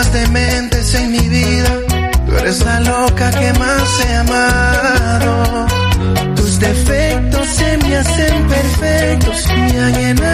más dementes en mi vida. Tú eres la loca que más he amado. Tus defectos se me hacen perfectos, me han llenado